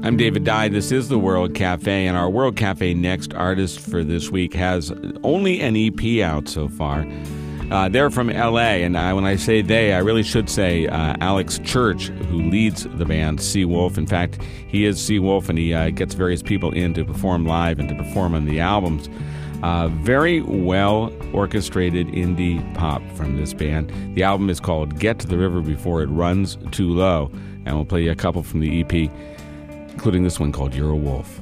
I'm David Dye. This is the World Cafe, and our World Cafe Next artist for this week has only an EP out so far. They're from L.A., and when I say they, I really should say Alex Church, who leads the band Seawolf. In fact, he is Seawolf, and he gets various people in to perform live and to perform on the albums. Very well orchestrated indie pop from this band. The album is called Get to the River Before It Runs Too Low, and we'll play you a couple from the EP, including this one called You're a Wolf.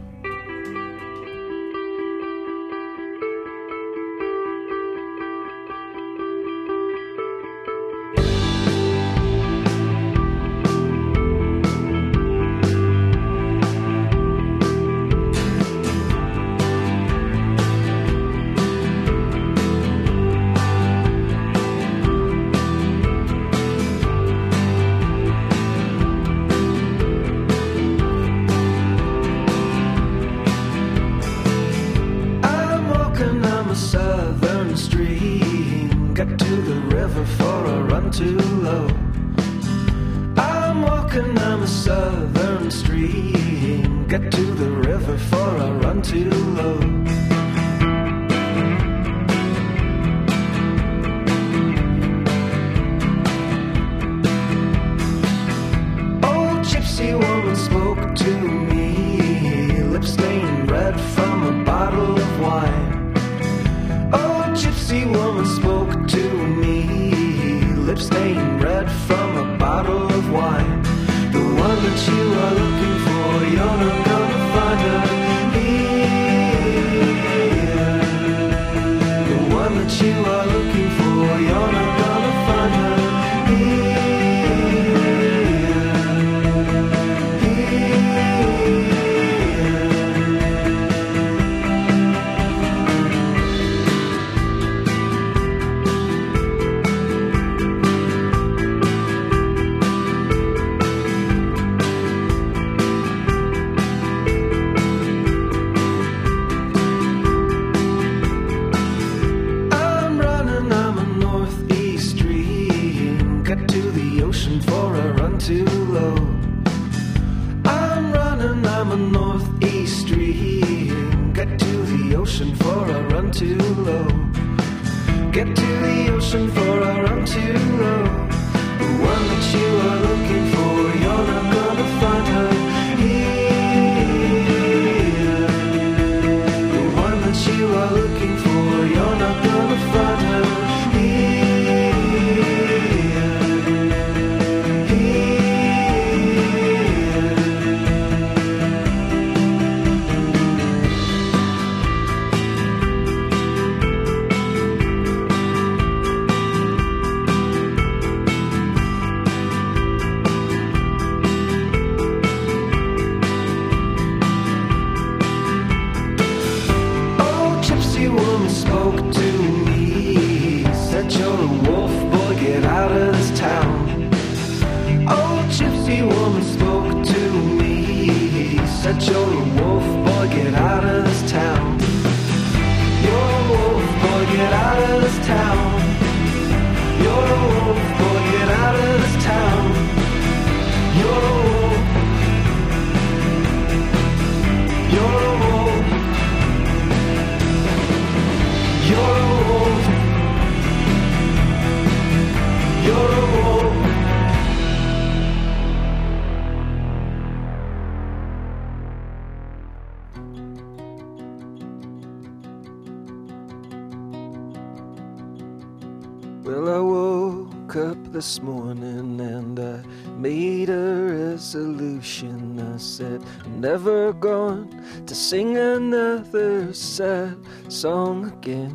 Well, I woke up this morning and I made a resolution. I said, I'm never going to sing another sad song again.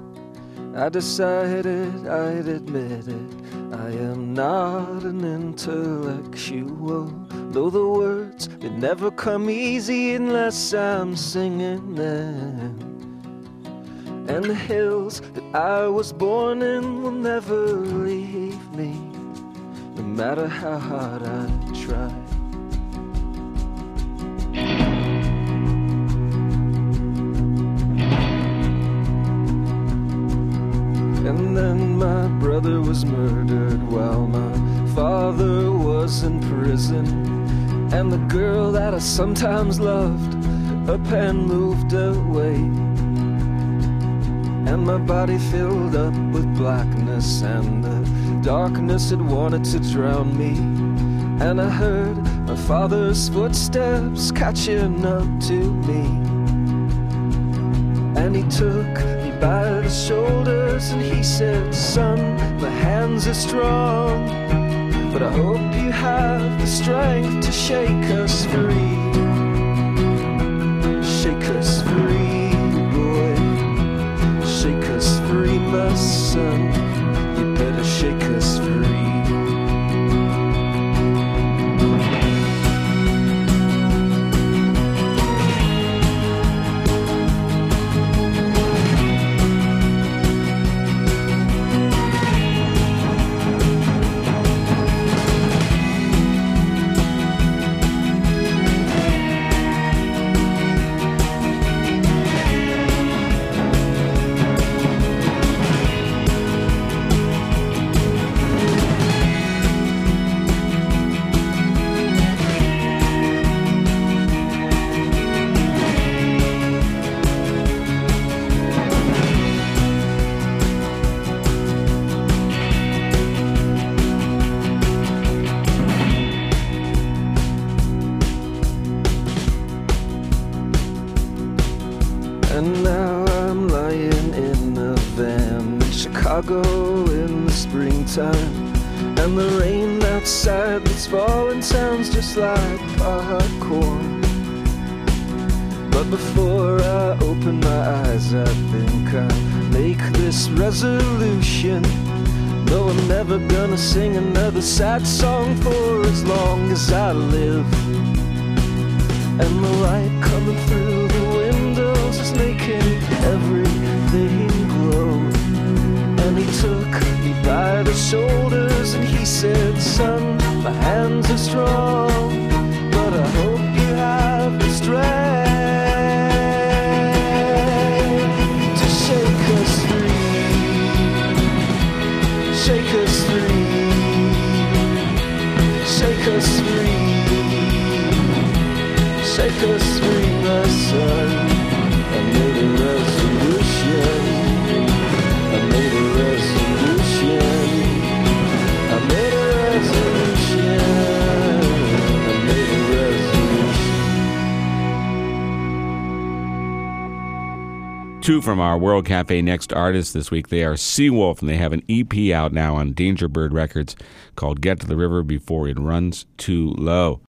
I decided I'd admit it, I am not an intellectual. Though the words, they never come easy unless I'm singing them. And the hills that I was born in will never leave me, no matter how hard I try. And then my brother was murdered while my father was in prison. And the girl that I sometimes loved, her pen moved away. And my body filled up with blackness, and the darkness had wanted to drown me. And I heard my father's footsteps catching up to me. And he took me by the shoulders and he said, son, my hands are strong, but I hope you have the strength to shake us free. Shake us free, boy. Shake us free, my son. You better shake us free. And now I'm lying in a van in Chicago in the springtime. And the rain outside that's falling sounds just like popcorn. But before I open my eyes, I think I'll make this resolution. No, I'm never gonna sing another sad song for as long as I live. And the light coming through the windows is making everything glow. And he took me by the shoulders and he said, son, my hands are strong, but I hope you have the strength to shake us free. Shake us free. Shake us free. Shake us free, my son. I made a resolution. I made a resolution. I made a resolution. I made a resolution. Two from our World Cafe Next artists this week. They are Seawolf, and they have an EP out now on Danger Bird Records called Get to the River Before It Runs Too Low.